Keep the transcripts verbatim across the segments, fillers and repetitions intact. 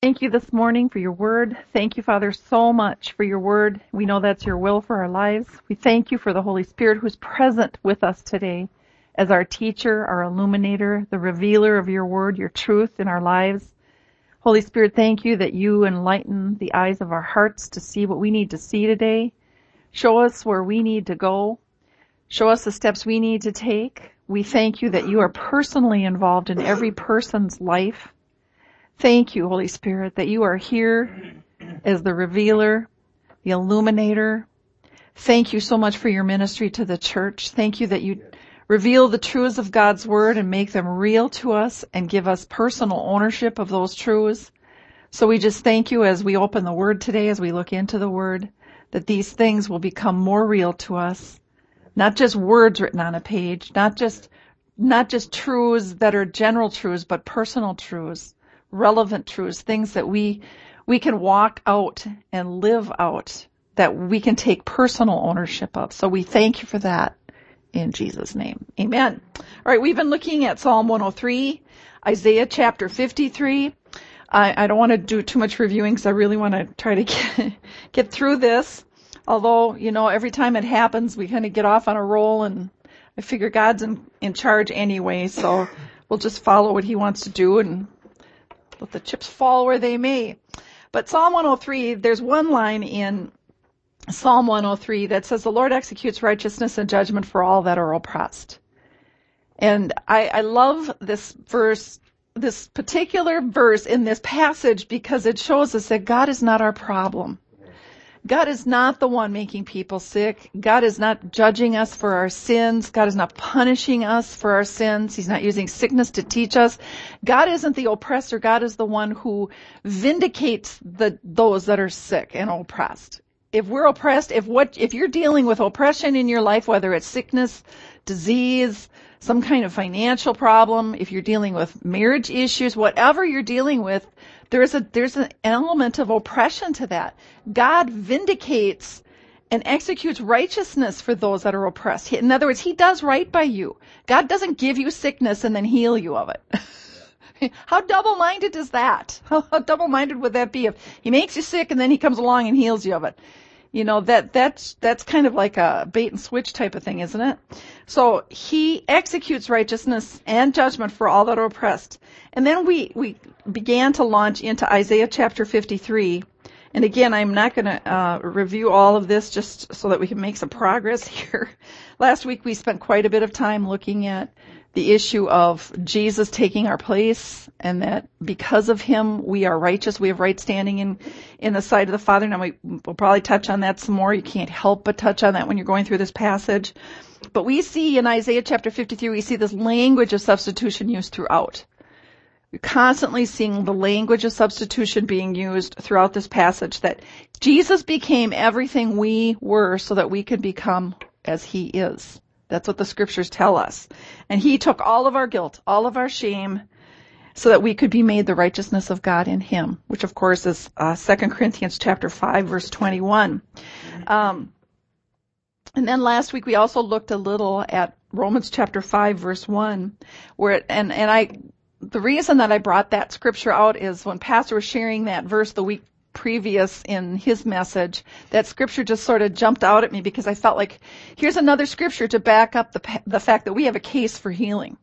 Thank you this morning for your word. Thank you, Father, so much for your word. We know that's your will for our lives. We thank you for the Holy Spirit who's present with us today as our teacher, our illuminator, the revealer of your word, your truth in our lives. Holy Spirit, thank you that you enlighten the eyes of our hearts to see what we need to see today. Show us where we need to go. Show us the steps we need to take. We thank you that you are personally involved in every person's life. Thank you, Holy Spirit, that you are here as the revealer, the illuminator. Thank you so much for your ministry to the church. Thank you that you reveal the truths of God's word and make them real to us and give us personal ownership of those truths. So we just thank you as we open the word today, as we look into the word, that these things will become more real to us. Not just words written on a page, not just, not just truths that are general truths, but personal truths. Relevant truths, things that we we can walk out and live out, that we can take personal ownership of. So we thank you for that in Jesus' name. Amen. All right, we've been looking at Psalm one oh three, Isaiah chapter fifty-three. I, I don't want to do too much reviewing because I really want to try to get, get through this. Although, you know, every time it happens, we kind of get off on a roll, and I figure God's in, in charge anyway, so we'll just follow what he wants to do and let the chips fall where they may. But Psalm one oh three, there's one line in Psalm one oh three that says, the Lord executes righteousness and judgment for all that are oppressed. And I, I love this verse, this particular verse in this passage, because it shows us that God is not our problem. God is not the one making people sick. God is not judging us for our sins. God is not punishing us for our sins. He's not using sickness to teach us. God isn't the oppressor. God is the one who vindicates the those that are sick and oppressed. If we're oppressed, if what if you're dealing with oppression in your life, whether it's sickness, disease, some kind of financial problem, if you're dealing with marriage issues, whatever you're dealing with, There's a, there's an element of oppression to that. God vindicates and executes righteousness for those that are oppressed. In other words, he does right by you. God doesn't give you sickness and then heal you of it. How double-minded is that? How, how double-minded would that be if he makes you sick and then he comes along and heals you of it? You know, that, that's, that's kind of like a bait and switch type of thing, isn't it? So he executes righteousness and judgment for all that are oppressed. And then we, we began to launch into Isaiah chapter fifty-three. And again, I'm not going to uh, review all of this just so that we can make some progress here. Last week we spent quite a bit of time looking at the issue of Jesus taking our place, and that because of him we are righteous. We have right standing in, in the sight of the Father. Now we, we'll probably touch on that some more. You can't help but touch on that when you're going through this passage. But we see in Isaiah chapter fifty-three, we see this language of substitution used throughout. You're constantly seeing the language of substitution being used throughout this passage, that Jesus became everything we were so that we could become as he is. That's what the scriptures tell us. And he took all of our guilt, all of our shame, so that we could be made the righteousness of God in him, which of course is uh, Second Corinthians chapter five, verse twenty-one. Um, and then last week we also looked a little at Romans chapter five, verse one, where it, and, and I, the reason that I brought that scripture out is when Pastor was sharing that verse the week previous in his message, that scripture just sort of jumped out at me, because I felt like here's another scripture to back up the the fact that we have a case for healing.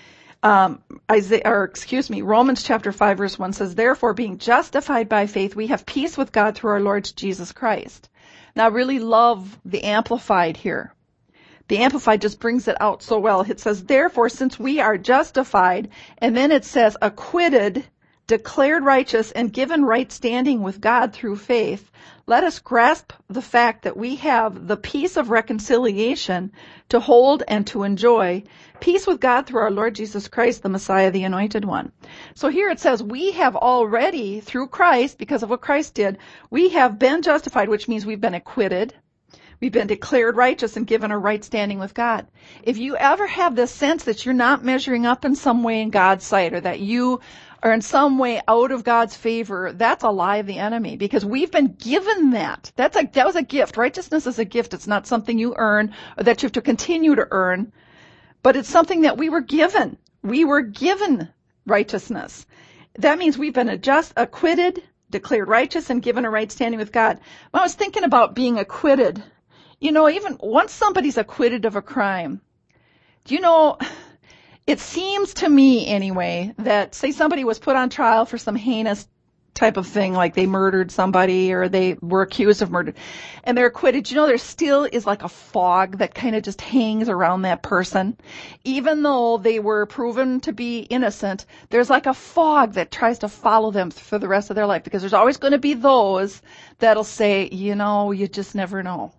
Um, Isaiah, or excuse me, Romans chapter five, verse one says, therefore, being justified by faith, we have peace with God through our Lord Jesus Christ. Now, I really love the Amplified here. The Amplified just brings it out so well. It says, therefore, since we are justified, and then it says acquitted, declared righteous, and given right standing with God through faith, let us grasp the fact that we have the peace of reconciliation to hold and to enjoy, peace with God through our Lord Jesus Christ, the Messiah, the Anointed One. So here it says we have already, through Christ, because of what Christ did, we have been justified, which means we've been acquitted. We've been declared righteous and given a right standing with God. If you ever have this sense that you're not measuring up in some way in God's sight, or that you are in some way out of God's favor, that's a lie of the enemy, because we've been given that. That's a, that was a gift. Righteousness is a gift. It's not something you earn or that you have to continue to earn, but it's something that we were given. We were given righteousness. that means we've been just acquitted, declared righteous, and given a right standing with God. When I was thinking about being acquitted, you know, even once somebody's acquitted of a crime, do you know, it seems to me anyway that, say somebody was put on trial for some heinous type of thing, like they murdered somebody or they were accused of murder, and they're acquitted. You know, there still is like a fog that kind of just hangs around that person. Even though they were proven to be innocent, there's like a fog that tries to follow them for the rest of their life, because there's always going to be those that'll say, you know, you just never know.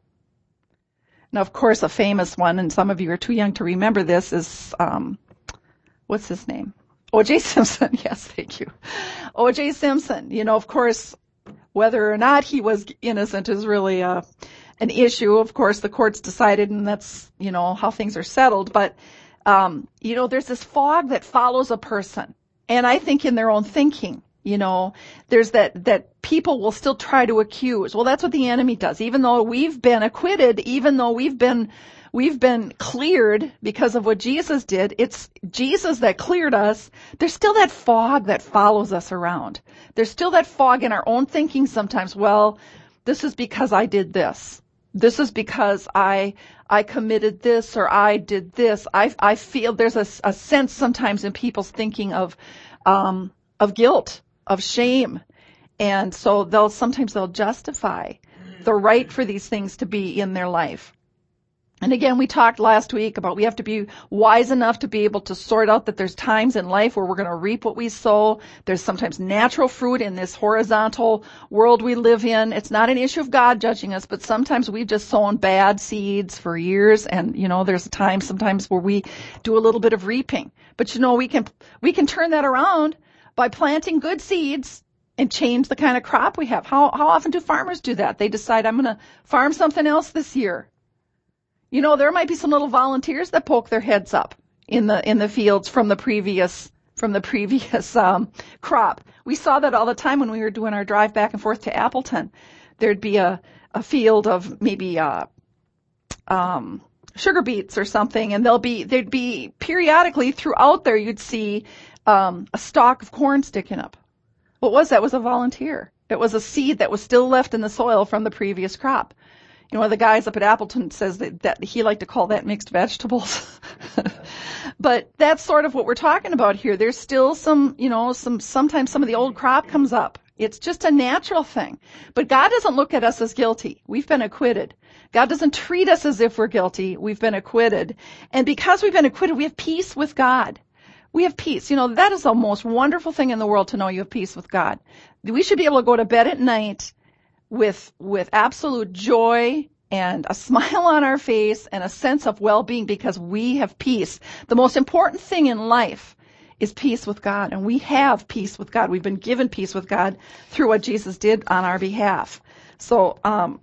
Now, of course, a famous one, and some of you are too young to remember this, is, um, what's his name? O J Simpson. Yes, thank you. O J Simpson. You know, of course, whether or not he was innocent is really a, an issue. Of course, the courts decided, and that's, you know, how things are settled. But, um, you know, there's this fog that follows a person. And I think in their own thinking, you know, there's that, that people will still try to accuse. Well, that's what the enemy does. Even though we've been acquitted, even though we've been We've been cleared because of what Jesus did. It's Jesus that cleared us. There's still that fog that follows us around. There's still that fog in our own thinking sometimes. Well, this is because I did this. This is because I I committed this, or I did this. I I feel there's a, a sense sometimes in people's thinking of um, of guilt, of shame, and so they'll sometimes they'll justify the right for these things to be in their life. And again, we talked last week about we have to be wise enough to be able to sort out that there's times in life where we're going to reap what we sow. There's sometimes natural fruit in this horizontal world we live in. It's not an issue of God judging us, but sometimes we've just sown bad seeds for years. And, you know, there's a time sometimes where we do a little bit of reaping. But, you know, we can, we can turn that around by planting good seeds and change the kind of crop we have. How, how often do farmers do that? They decide, I'm going to farm something else this year. You know, there might be some little volunteers that poke their heads up in the in the fields from the previous from the previous um, crop. We saw that all the time when we were doing our drive back and forth to Appleton. There'd be a a field of maybe uh, um, sugar beets or something, and there'll be there'd be periodically throughout there you'd see um, a stalk of corn sticking up. What was that? It was a volunteer. It was a seed that was still left in the soil from the previous crop. You know, one of the guys up at Appleton says that, that he liked to call that mixed vegetables. But that's sort of what we're talking about here. There's still some, you know, some, sometimes some of the old crop comes up. It's just a natural thing. But God doesn't look at us as guilty. We've been acquitted. God doesn't treat us as if we're guilty. We've been acquitted. And because we've been acquitted, we have peace with God. We have peace. You know, that is the most wonderful thing in the world, to know you have peace with God. We should be able to go to bed at night with with absolute joy and a smile on our face and a sense of well-being, because we have peace. The most important thing in life is peace with God, and we have peace with God. We've been given peace with God through what Jesus did on our behalf. So um,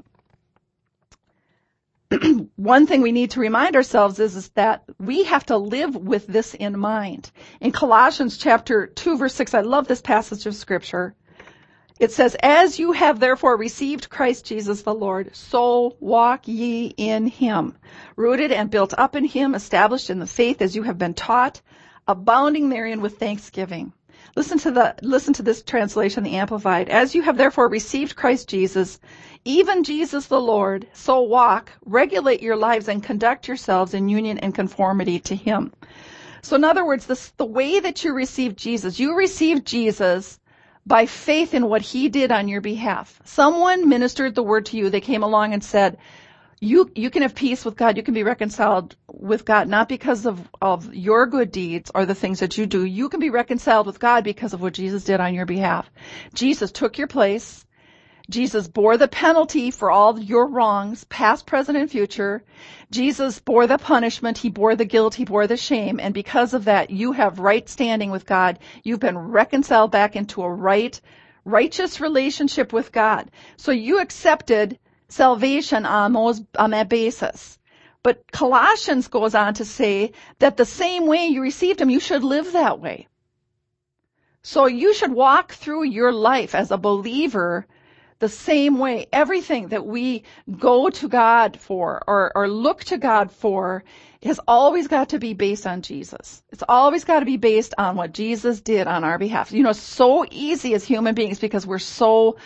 one thing we need to remind ourselves is, is that we have to live with this in mind. In Colossians chapter two, verse six, I love this passage of Scripture. It says, as you have therefore received Christ Jesus the Lord, so walk ye in him, rooted and built up in him, established in the faith as you have been taught, abounding therein with thanksgiving. Listen to the, listen to this translation, the Amplified. As you have therefore received Christ Jesus, even Jesus the Lord, so walk, regulate your lives, and conduct yourselves in union and conformity to him. So in other words, this, the way that you received Jesus, you received Jesus by faith in what he did on your behalf. Someone ministered the word to you. They came along and said, you you can have peace with God. You can be reconciled with God, not because of, of your good deeds or the things that you do. You can be reconciled with God because of what Jesus did on your behalf. Jesus took your place. Jesus bore the penalty for all your wrongs, past, present, and future. Jesus bore the punishment. He bore the guilt. He bore the shame. And because of that, you have right standing with God. You've been reconciled back into a right, righteous relationship with God. So you accepted salvation on those, on that basis. But Colossians goes on to say that the same way you received him, you should live that way. So you should walk through your life as a believer the same way. Everything that we go to God for or, or look to God for has always got to be based on Jesus. It's always got to be based on what Jesus did on our behalf. You know, it's so easy as human beings because we're so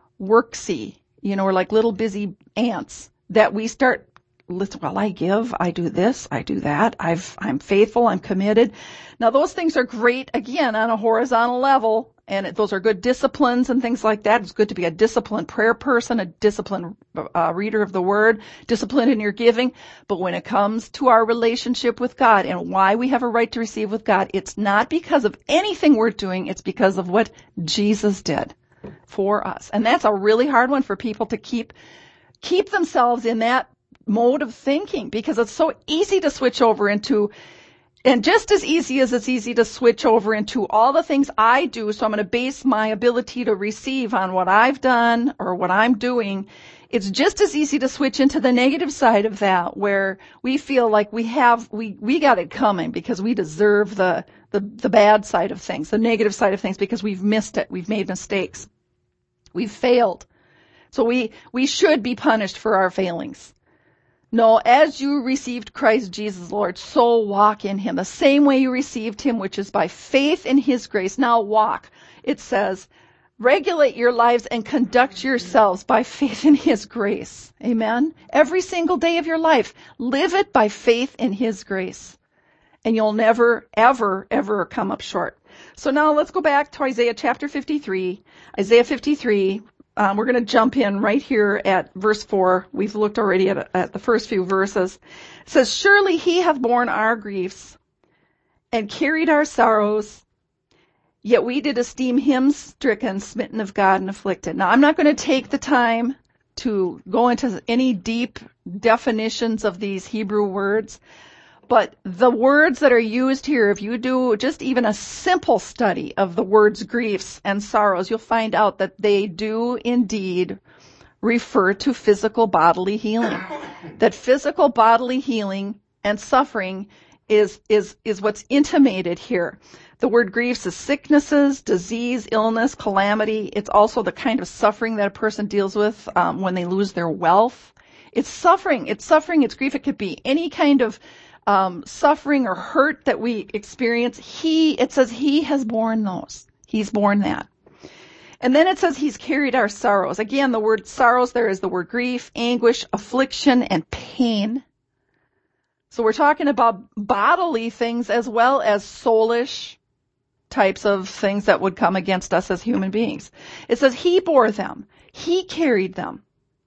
worksy. You know, we're like little busy ants that we start, well, I give, I do this, I do that, I've, I'm faithful, I'm committed. Now, those things are great, again, on a horizontal level, and it, those are good disciplines and things like that. It's good to be a disciplined prayer person, a disciplined uh, reader of the Word, disciplined in your giving. But when it comes to our relationship with God and why we have a right to receive with God, it's not because of anything we're doing, it's because of what Jesus did for us. And that's a really hard one for people to keep keep themselves in that mode of thinking, because it's so easy to switch over into, and just as easy as it's easy to switch over into all the things I do, so I'm going to base my ability to receive on what I've done or what I'm doing. It's just as easy to switch into the negative side of that, where we feel like we have, we, we got it coming because we deserve the, the, the bad side of things, the negative side of things, because we've missed it. We've made mistakes. We've failed. So we, we should be punished for our failings. No, as you received Christ Jesus, Lord, so walk in him. The same way you received him, which is by faith in his grace. Now walk. It says, regulate your lives and conduct yourselves by faith in his grace. Amen? Every single day of your life, live it by faith in his grace. And you'll never, ever, ever come up short. So now let's go back to Isaiah chapter fifty-three. Isaiah fifty-three. Um, we're going to jump in right here at verse four. We've looked already at, at the first few verses. It says, surely he hath borne our griefs and carried our sorrows, yet we did esteem him stricken, smitten of God, and afflicted. Now, I'm not going to take the time to go into any deep definitions of these Hebrew words, but the words that are used here, if you do just even a simple study of the words griefs and sorrows, you'll find out that they do indeed refer to physical bodily healing. That physical bodily healing and suffering is, is, is what's intimated here. The word griefs is sicknesses, disease, illness, calamity. It's also the kind of suffering that a person deals with um, when they lose their wealth. It's suffering. It's suffering. It's grief. It could be any kind of Um, suffering or hurt that we experience. He, it says he has borne those. He's borne that. And then it says he's carried our sorrows. Again, the word sorrows there is the word grief, anguish, affliction, and pain. So we're talking about bodily things as well as soulish types of things that would come against us as human beings. It says he bore them. He carried them.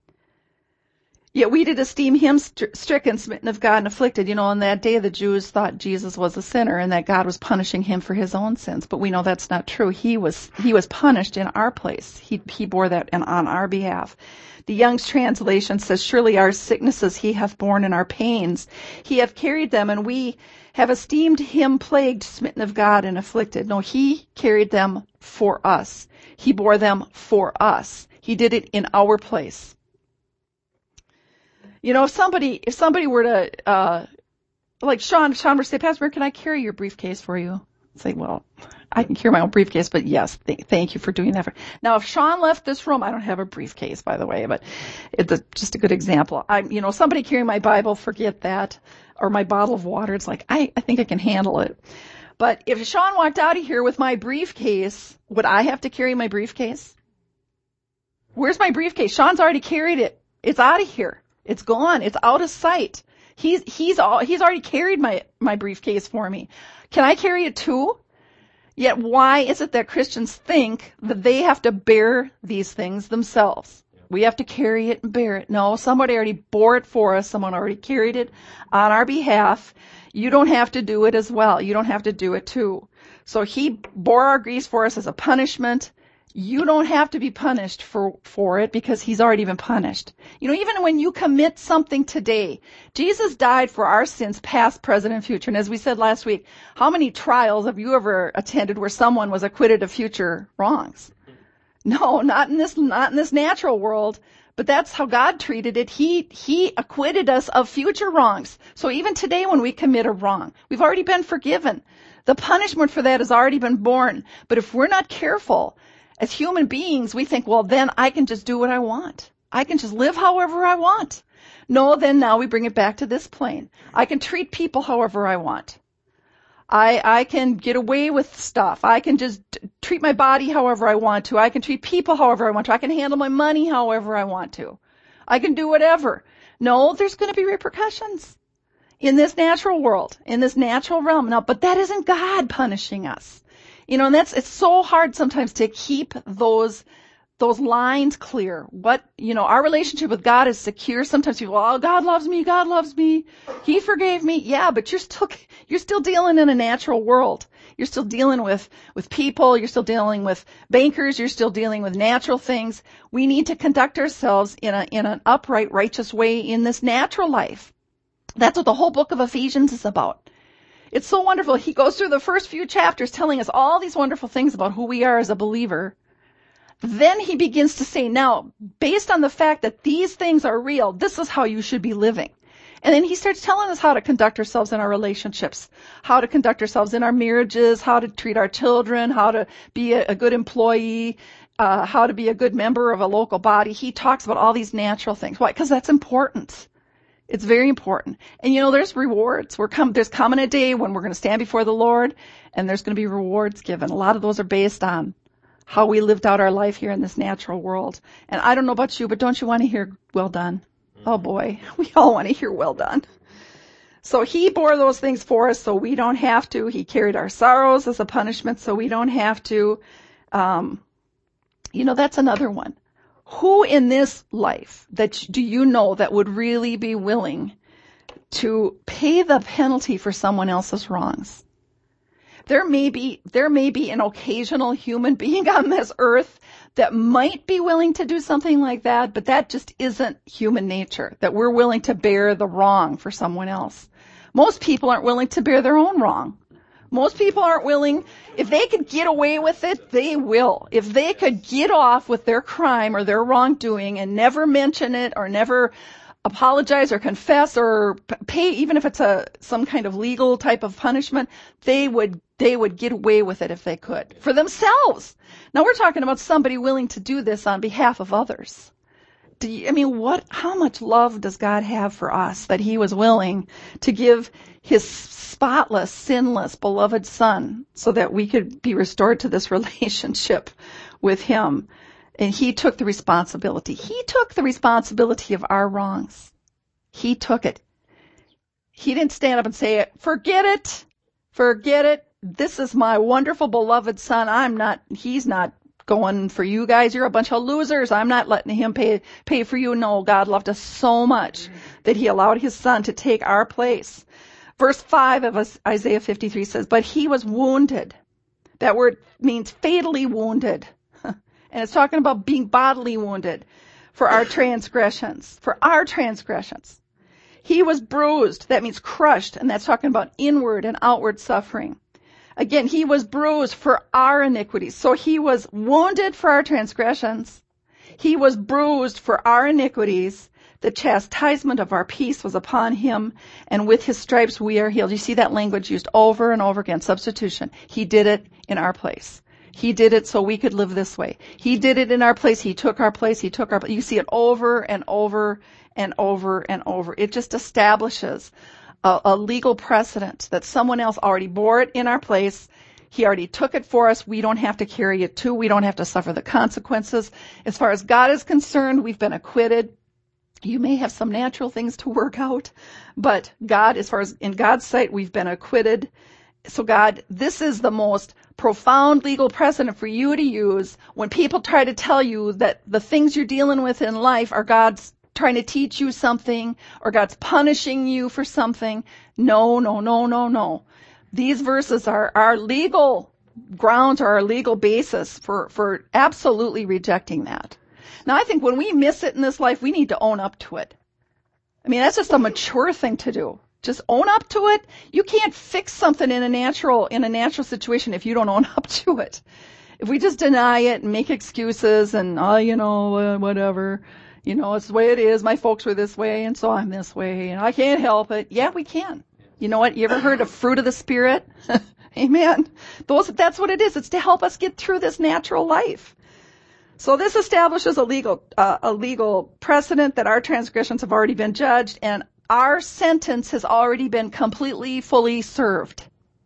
Yet we did esteem him st- stricken, smitten of God, and afflicted. You know, on that day the Jews thought Jesus was a sinner and that God was punishing him for his own sins. But we know that's not true. He was he was punished in our place. He he bore that in, on our behalf. The Young's translation says, surely our sicknesses he hath borne, and our pains he hath carried them, and we have esteemed him plagued, smitten of God, and afflicted. No, he carried them for us. He bore them for us. He did it in our place. You know, if somebody, if somebody were to, uh, like Sean, Sean were to say, Pastor, can I carry your briefcase for you? I'd say, well, I can carry my own briefcase, but yes, th- thank you for doing that. For, now, if Sean left this room, I don't have a briefcase, by the way, but it's a, just a good example. I, you know, somebody carrying my Bible, forget that, or my bottle of water. It's like, I, I think I can handle it. But if Sean walked out of here with my briefcase, would I have to carry my briefcase? Where's my briefcase? Sean's already carried it. It's out of here. It's gone. It's out of sight. He's, he's all, he's already carried my, my briefcase for me. Can I carry it too? Yet why is it that Christians think that they have to bear these things themselves? We have to carry it and bear it. No, somebody already bore it for us. Someone already carried it on our behalf. You don't have to do it as well. You don't have to do it too. So he bore our griefs for us as a punishment. You don't have to be punished for, for it because he's already been punished. You know, even when you commit something today, Jesus died for our sins, past, present, and future. And as we said last week, how many trials have you ever attended where someone was acquitted of future wrongs? No, not in this, not in this natural world, but that's how God treated it. He, he acquitted us of future wrongs. So even today when we commit a wrong, we've already been forgiven. The punishment for that has already been borne. But if we're not careful, As human beings, we think, well, then I can just do what I want. I can just live however I want. No, then now we bring it back to this plane. I can treat people however I want. I, I can get away with stuff. I can just treat my body however I want to. I can treat people however I want to. I can handle my money however I want to. I can do whatever. No, there's going to be repercussions in this natural world, in this natural realm. Now, but that isn't God punishing us. You know, and that's, it's so hard sometimes to keep those, those lines clear. What, you know, our relationship with God is secure. Sometimes people, oh, God loves me, God loves me, He forgave me. Yeah, but you're still, you're still dealing in a natural world. You're still dealing with, with people. You're still dealing with bankers. You're still dealing with natural things. We need to conduct ourselves in a, in an upright, righteous way in this natural life. That's what the whole book of Ephesians is about. It's so wonderful. He goes through the first few chapters telling us all these wonderful things about who we are as a believer. Then he begins to say, now, based on the fact that these things are real, this is how you should be living. And then he starts telling us how to conduct ourselves in our relationships, how to conduct ourselves in our marriages, how to treat our children, how to be a, a good employee, uh, how to be a good member of a local body. He talks about all these natural things. Why? Because that's important. It's very important. And you know, there's rewards. We're come, there's coming a day when we're going to stand before the Lord and there's going to be rewards given. A lot of those are based on how we lived out our life here in this natural world. And I don't know about you, but don't you want to hear, well done? Oh boy, we all want to hear well done. So he bore those things for us so we don't have to. He carried our sorrows as a punishment so we don't have to. Um, you know, that's another one. Who in this life that do you know that would really be willing to pay the penalty for someone else's wrongs? There may be, there may be an occasional human being on this earth that might be willing to do something like that, but that just isn't human nature, that we're willing to bear the wrong for someone else. Most people aren't willing to bear their own wrong. Most people aren't willing. If they could get away with it, they will. If they could get off with their crime or their wrongdoing and never mention it or never apologize or confess or pay, even if it's a some kind of legal type of punishment, they would they would get away with it if they could for themselves. Now we're talking about somebody willing to do this on behalf of others. Do you, I mean, what? How much love does God have for us that He was willing to give His spotless, sinless, beloved Son so that we could be restored to this relationship with Him? And He took the responsibility. He took the responsibility of our wrongs. He took it. He didn't stand up and say, forget it, forget it. This is my wonderful, beloved Son. I'm not, He's not going for you guys. You're a bunch of losers. I'm not letting Him pay, pay for you. No, God loved us so much that He allowed His Son to take our place. Verse five of Isaiah fifty-three says, but He was wounded. That word means fatally wounded. And it's talking about being bodily wounded for our transgressions, for our transgressions. He was bruised. That means crushed. And that's talking about inward and outward suffering. Again, He was bruised for our iniquities. So He was wounded for our transgressions. He was bruised for our iniquities. The chastisement of our peace was upon Him, and with His stripes we are healed. You see that language used over and over again, substitution. He did it in our place. He did it so we could live this way. He did it in our place. He took our place. He took our place. You see it over and over and over and over. It just establishes a, a legal precedent that someone else already bore it in our place. He already took it for us. We don't have to carry it too. We don't have to suffer the consequences. As far as God is concerned, we've been acquitted. You may have some natural things to work out, but God, as far as in God's sight, we've been acquitted. So God, this is the most profound legal precedent for you to use when people try to tell you that the things you're dealing with in life are God's trying to teach you something or God's punishing you for something. No, no, no, no, no. These verses are our legal grounds or our legal basis for, for absolutely rejecting that. Now, I think when we miss it in this life, we need to own up to it. I mean, that's just a mature thing to do. Just own up to it. You can't fix something in a natural, in a natural situation if you don't own up to it. If we just deny it and make excuses and, oh, you know, uh, whatever, you know, it's the way it is. My folks were this way and so I'm this way and I can't help it. Yeah, we can. You know what? You ever heard of fruit of the Spirit? Amen. Those, that's what it is. It's to help us get through this natural life. So this establishes a legal, uh, a legal precedent that our transgressions have already been judged and our sentence has already been completely, fully served.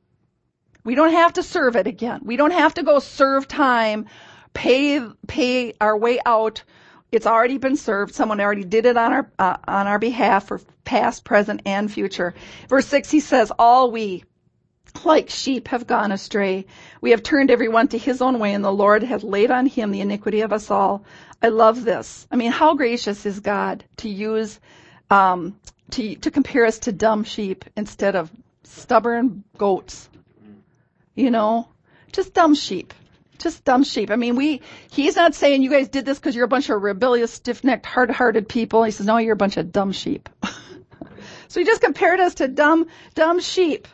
We don't have to serve it again. We don't have to go serve time, pay, pay our way out. It's already been served. Someone already did it on our, uh, on our behalf for past, present, and future. Verse six, he says, all we, like sheep, have gone astray. We have turned everyone to his own way, and the Lord hath laid on him the iniquity of us all. I love this. I mean, how gracious is God to use, um, to, to compare us to dumb sheep instead of stubborn goats. You know, just dumb sheep. Just dumb sheep. I mean, we, he's not saying you guys did this because you're a bunch of rebellious, stiff-necked, hard-hearted people. He says, no, you're a bunch of dumb sheep. So he just compared us to dumb, dumb sheep.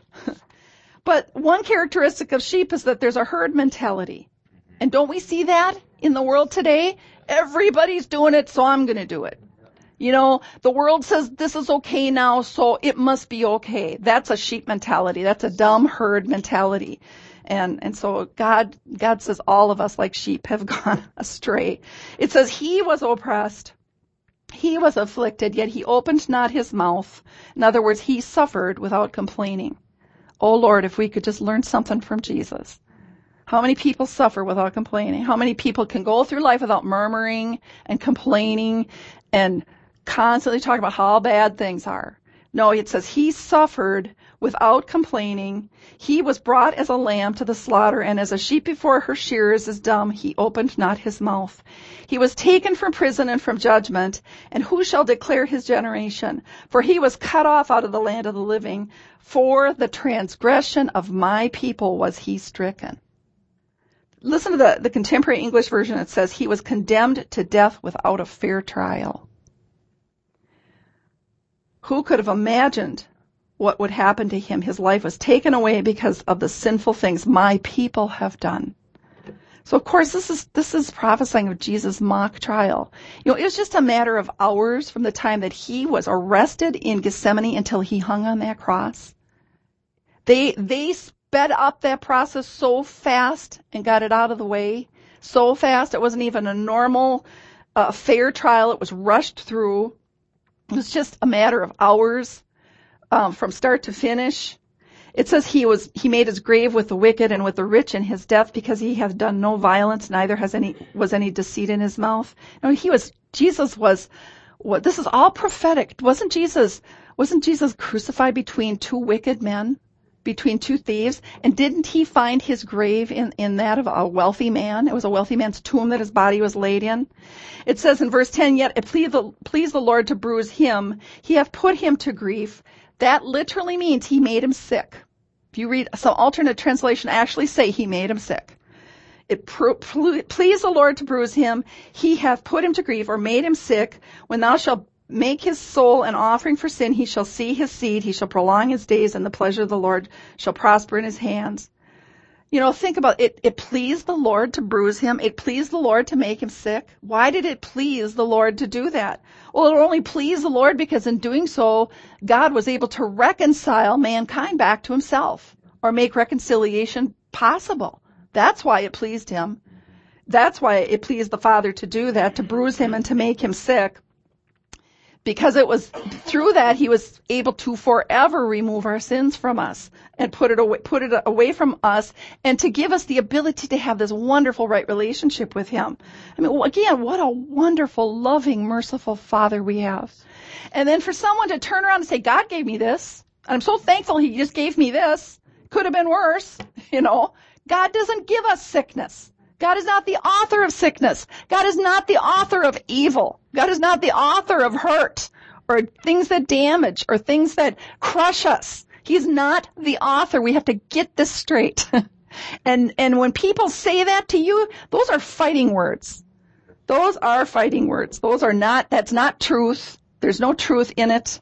But one characteristic of sheep is that there's a herd mentality. And don't we see that in the world today? Everybody's doing it, so I'm going to do it. You know, the world says this is okay now, so it must be okay. That's a sheep mentality. That's a dumb herd mentality. And, and so God, God says all of us like sheep have gone astray. It says he was oppressed. He was afflicted, yet he opened not his mouth. In other words, he suffered without complaining. Oh Lord, if we could just learn something from Jesus. How many people suffer without complaining? How many people can go through life without murmuring and complaining and constantly talking about how bad things are? No, it says he suffered without complaining. He was brought as a lamb to the slaughter, and as a sheep before her shearers is dumb, he opened not his mouth. He was taken from prison and from judgment, and who shall declare his generation? For he was cut off out of the land of the living. For the transgression of my people was he stricken. Listen to the, the contemporary English version. It says he was condemned to death without a fair trial. Who could have imagined what would happen to him? His life was taken away because of the sinful things my people have done. So of course this is this is prophesying of Jesus' mock trial. You know, it was just a matter of hours from the time that he was arrested in Gethsemane until he hung on that cross. They they sped up that process so fast and got it out of the way so fast. It wasn't even a normal uh, fair trial. It was rushed through. It was just a matter of hours um, from start to finish. It says he was he made his grave with the wicked and with the rich in his death, because he hath done no violence, neither has any was any deceit in his mouth. You know, he was Jesus was what this is all prophetic. Wasn't Jesus wasn't Jesus crucified between two wicked men, between two thieves? And didn't he find his grave in, in that of a wealthy man? It was a wealthy man's tomb that his body was laid in. It says in verse ten, yet it pleased the, pleased the Lord to bruise him. He hath put him to grief. That literally means he made him sick. If you read some alternate translation, actually say he made him sick. It pro- pleased the Lord to bruise him. He hath put him to grief, or made him sick. When thou shalt make his soul an offering for sin, he shall see his seed. He shall prolong his days, and the pleasure of the Lord shall prosper in his hands. You know, think about it. It pleased the Lord to bruise him. It pleased the Lord to make him sick. Why did it please the Lord to do that? Well, it only pleased the Lord because in doing so, God was able to reconcile mankind back to himself, or make reconciliation possible. That's why it pleased him. That's why it pleased the Father to do that, to bruise him and to make him sick. Because it was through that he was able to forever remove our sins from us and put it away, put it away from us, and to give us the ability to have this wonderful right relationship with him. I mean, again, what a wonderful, loving, merciful Father we have. And then for someone to turn around and say, God gave me this, and I'm so thankful he just gave me this. Could have been worse, you know. God doesn't give us sickness. God is not the author of sickness. God is not the author of evil. God is not the author of hurt or things that damage or things that crush us. He's not the author. We have to get this straight. and and when people say that to you, those are fighting words. Those are fighting words. Those are not, that's not truth. There's no truth in it.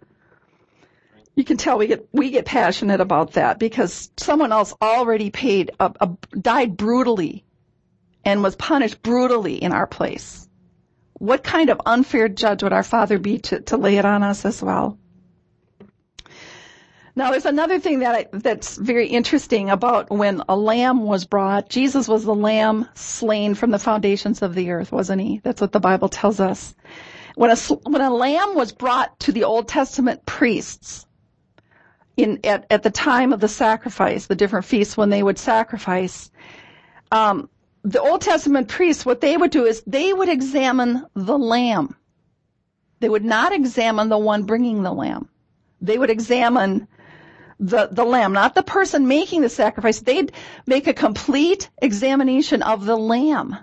You can tell we get we get passionate about that because someone else already paid, a, a, died brutally and was punished brutally in our place. What kind of unfair judge would our Father be to, to lay it on us as well? Now, there's another thing that I, that's very interesting about when a lamb was brought. Jesus was the lamb slain from the foundations of the earth, wasn't he? That's what the Bible tells us. When a, when a lamb was brought to the Old Testament priests in at, at the time of the sacrifice, the different feasts when they would sacrifice, um, the Old Testament priests, what they would do is they would examine the lamb. They would not examine the one bringing the lamb. They would examine the, the lamb, not the person making the sacrifice. They'd make a complete examination of the lamb.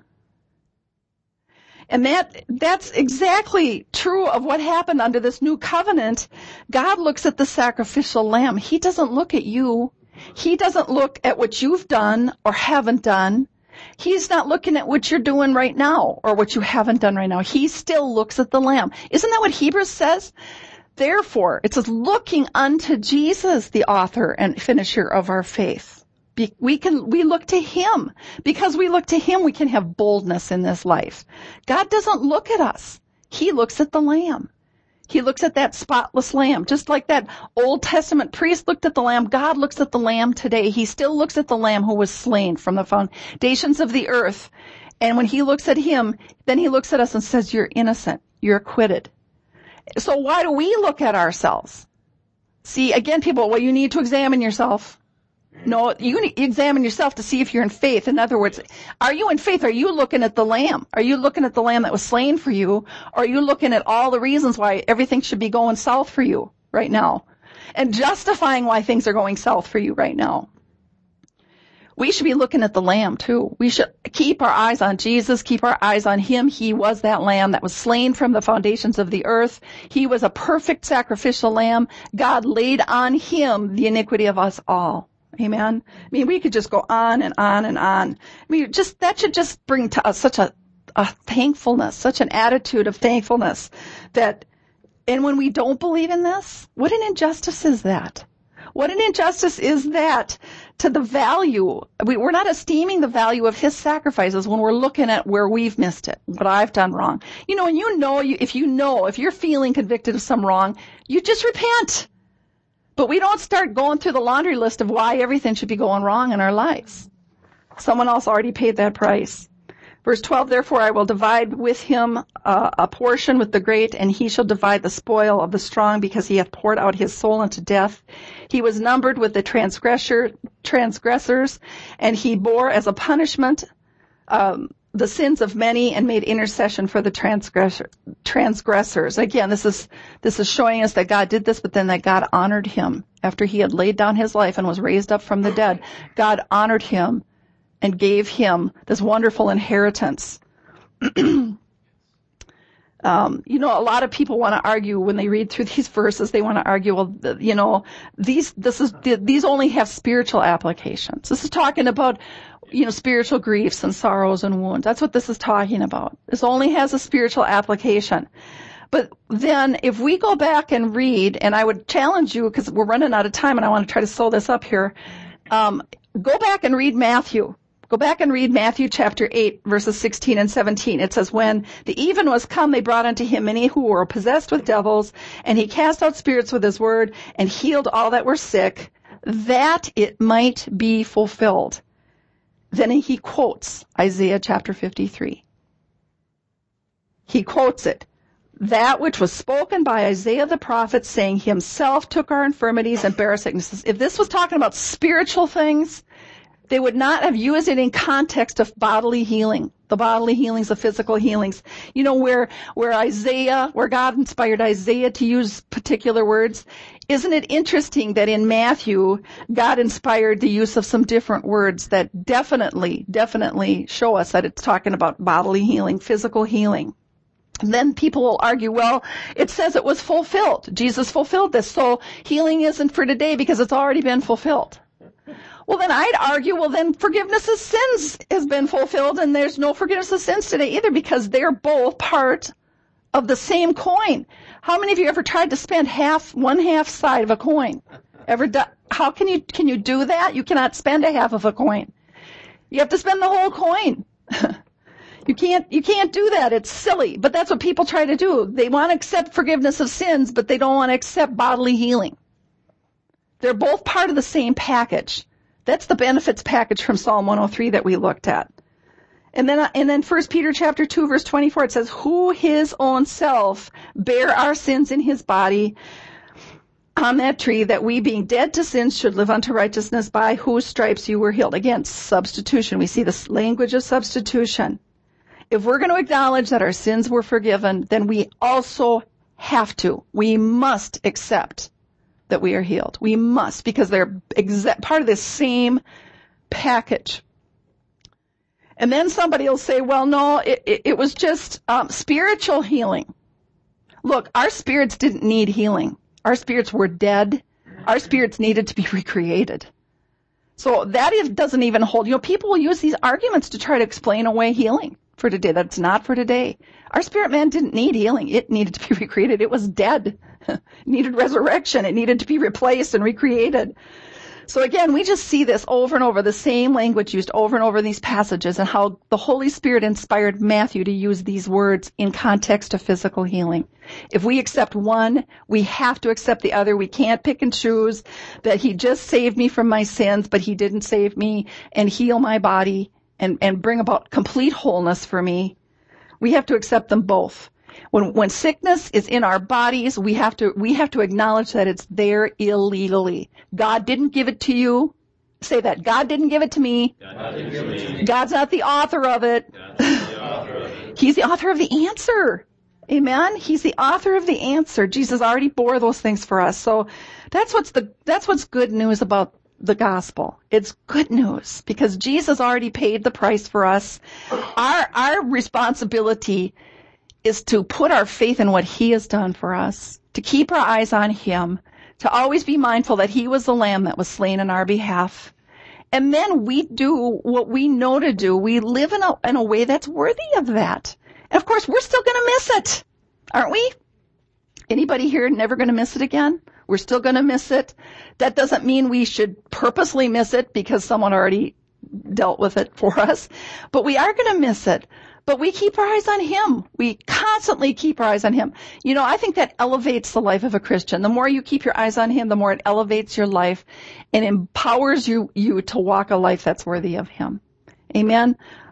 And that, that's exactly true of what happened under this new covenant. God looks at the sacrificial lamb. He doesn't look at you. He doesn't look at what you've done or haven't done. He's not looking at what you're doing right now or what you haven't done right now. He still looks at the lamb. Isn't that what Hebrews says? Therefore, it says, looking unto Jesus, the author and finisher of our faith. We can, we look to him. Because we look to him, we can have boldness in this life. God doesn't look at us. He looks at the lamb. He looks at that spotless lamb. Just like that Old Testament priest looked at the lamb, God looks at the lamb today. He still looks at the lamb who was slain from the foundations of the earth. And when he looks at him, then he looks at us and says, you're innocent. You're acquitted. So why do we look at ourselves? See, again, people, well, you need to examine yourself. No, you need to examine yourself to see if you're in faith. In other words, are you in faith? Are you looking at the lamb? Are you looking at the lamb that was slain for you? Or are you looking at all the reasons why everything should be going south for you right now? And justifying why things are going south for you right now? We should be looking at the lamb too. We should keep our eyes on Jesus, keep our eyes on him. He was that lamb that was slain from the foundations of the earth. He was a perfect sacrificial lamb. God laid on him the iniquity of us all. Amen. I mean, we could just go on and on and on. I mean, just, that should just bring to us such a, a thankfulness, such an attitude of thankfulness that, and when we don't believe in this, what an injustice is that? What an injustice is that to the value? We, we're not esteeming the value of his sacrifices when we're looking at where we've missed it, what I've done wrong. You know, and you know, you, if you know, if you're feeling convicted of some wrong, you just repent. But we don't start going through the laundry list of why everything should be going wrong in our lives. Someone else already paid that price. Verse twelve, therefore I will divide with him uh, a portion with the great, and he shall divide the spoil of the strong, because he hath poured out his soul unto death. He was numbered with the transgressor, transgressors, and he bore as a punishment um, the sins of many, and made intercession for the transgressor, transgressors. Again, this is this is showing us that God did this, but then that God honored him after he had laid down his life and was raised up from the dead. God honored him and gave him this wonderful inheritance. Um, you know, a lot of people want to argue when they read through these verses. They want to argue, well, you know, these this is these only have spiritual applications. This is talking about, you know, spiritual griefs and sorrows and wounds. That's what this is talking about. This only has a spiritual application. But then, if we go back and read, and I would challenge you because we're running out of time, and I want to try to sew this up here. Um, go back and read Matthew. Go back and read Matthew chapter eight, verses sixteen and seventeen. It says, when the even was come, they brought unto him many who were possessed with devils, and he cast out spirits with his word, and healed all that were sick, that it might be fulfilled. Then he quotes Isaiah chapter fifty-three. He quotes it. That which was spoken by Isaiah the prophet, saying, himself took our infirmities and bare our sicknesses. If this was talking about spiritual things, they would not have used it in context of bodily healing, the bodily healings, the physical healings. You know, where, where Isaiah, where God inspired Isaiah to use particular words. Isn't it interesting that in Matthew, God inspired the use of some different words that definitely, definitely show us that it's talking about bodily healing, physical healing. And then people will argue, well, it says it was fulfilled. Jesus fulfilled this, so healing isn't for today because it's already been fulfilled. Well, then I'd argue, well, then forgiveness of sins has been fulfilled, and there's no forgiveness of sins today either, because they're both part of the same coin. How many of you ever tried to spend half, one half side of a coin? Ever do, how can you, can you do that? You cannot spend a half of a coin. You have to spend the whole coin. You can't, you can't do that. It's silly. But that's what people try to do. They want to accept forgiveness of sins, but they don't want to accept bodily healing. They're both part of the same package. That's the benefits package from Psalm one oh three that we looked at. And then, and then First Peter chapter two, verse twenty-four, it says, who his own self bare our sins in his body on that tree, that we being dead to sins should live unto righteousness, by whose stripes you were healed. Again, substitution. We see this language of substitution. If we're going to acknowledge that our sins were forgiven, then we also have to, we must accept that we are healed. We must, because they're exa- part of the same package. And then somebody will say, well, no, it, it, it was just um, spiritual healing. Look, our spirits didn't need healing. Our spirits were dead. Our spirits needed to be recreated. So that is, doesn't even hold. You know, people will use these arguments to try to explain away healing for today. That's not for today. Our spirit man didn't need healing. It needed to be recreated. It was dead. It needed resurrection. It needed to be replaced and recreated. So again, we just see this over and over, the same language used over and over in these passages, and how the Holy Spirit inspired Matthew to use these words in context of physical healing. If we accept one, we have to accept the other. We can't pick and choose that he just saved me from my sins, but he didn't save me and heal my body and, and bring about complete wholeness for me. We have to accept them both. When, when sickness is in our bodies, we have to, we have to acknowledge that it's there illegally. God didn't give it to you. Say that. God didn't give it to me. God didn't give it to me. God's not the author of it. The author of it. He's the author of the answer. Amen? He's the author of the answer. Jesus already bore those things for us. So that's what's the, that's what's good news about the gospel. It's good news because Jesus already paid the price for us. Our, our responsibility is to put our faith in what he has done for us, to keep our eyes on him, to always be mindful that he was the lamb that was slain in our behalf. And then we do what we know to do. We live in a, in a way that's worthy of that. And of course, we're still going to miss it, aren't we? Anybody here never going to miss it again? We're still going to miss it. That doesn't mean we should purposely miss it because someone already dealt with it for us, but we are going to miss it. But we keep our eyes on him. We constantly keep our eyes on him. You know, I think that elevates the life of a Christian. The more you keep your eyes on him, the more it elevates your life and empowers you, you to walk a life that's worthy of him. Amen.